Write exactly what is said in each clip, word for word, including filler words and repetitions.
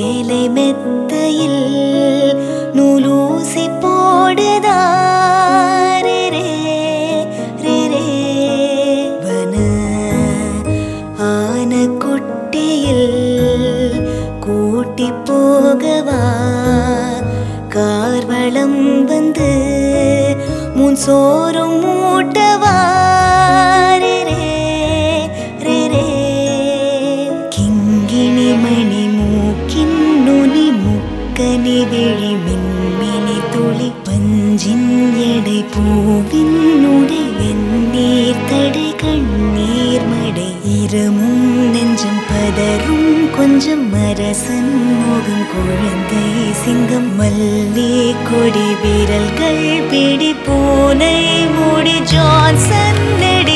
சேலை மெத்தையில் நூலூசி போடுதா கூட்டி போகவா கார்வளம் வந்து முன் சோறும் மூட்டவா கிங்கிணி மணி மூக்கின் நுனி முக்கனி விழி மின்மினி துளி பஞ்சின் எடை பூவின் உடை வெந்நீர் தடை கண்ணீர் மடை இரமும் நெஞ்சம் பதரும் கொஞ்சம் அரசன் முகம் குழந்தை சிங்கம் மல்லி கொடி வீரல்கள் பிடி பூனை மூடி ஜான்சன் நெடி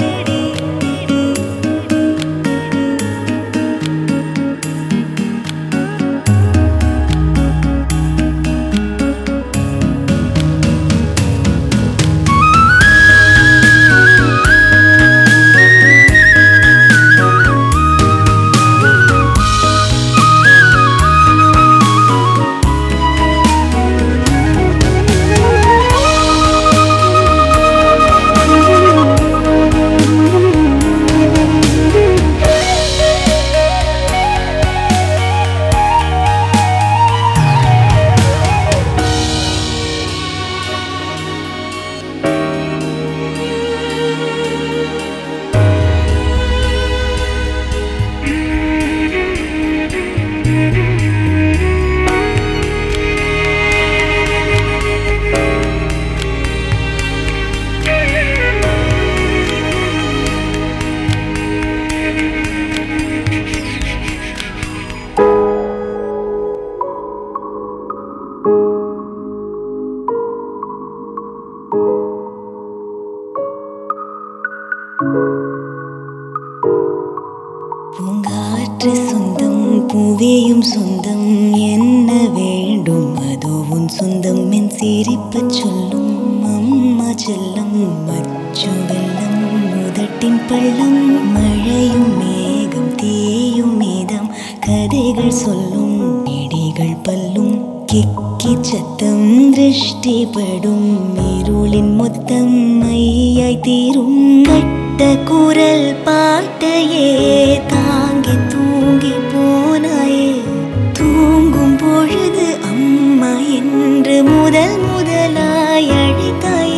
பூங்காற்று சொந்தம் பூவேயும் சொந்தம் என்ன வேண்டும் அதோ உன் சொந்தம் என் சிரிப்பு சொல்லும் அம்மா செல்லம் மச்சு வெள்ளம் முதட்டின் பள்ளம் மழையும் மேகம் தீயும் மீதம் கதைகள் சொல்லும் இடிகள் பல்லும் கிக்கி சத்தம் திருஷ்டிப்படும் இருளின் மொத்தம் மையாய் தீரும் கட்ட குரல் பாட்டையே தாங்கி தூங்கி போனாயே தூங்கும் பொழுது அம்மா என்று முதல் முதலாய் அழைத்தாயே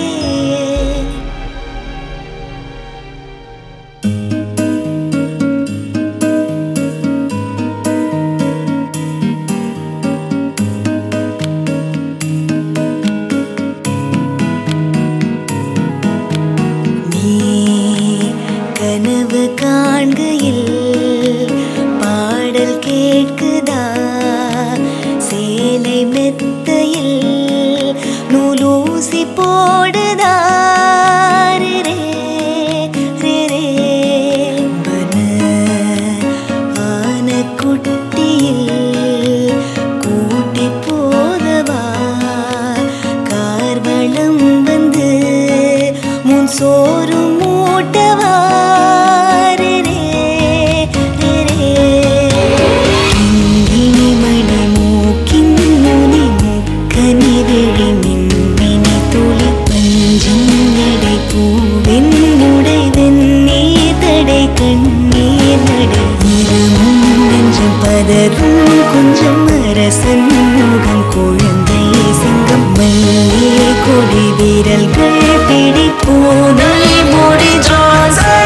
கனவு காண்கையில் பாடல் கேட்குதா சேலை மெத்தையில் நூலூசி போடுதா ஆன குட்டியில் கூட்டி போகவா கார்வளம் வந்து முன் சோறும் மூட்டவா கண்ணீர் நடை இரமும் நெஞ்சம் பதரும் கொஞ்சம் அரசன் முகம் குழந்தை சிங்கம் மல்லிகை கொடி வீரல்கள் பிடி பூனை மூடி ஜான்சன்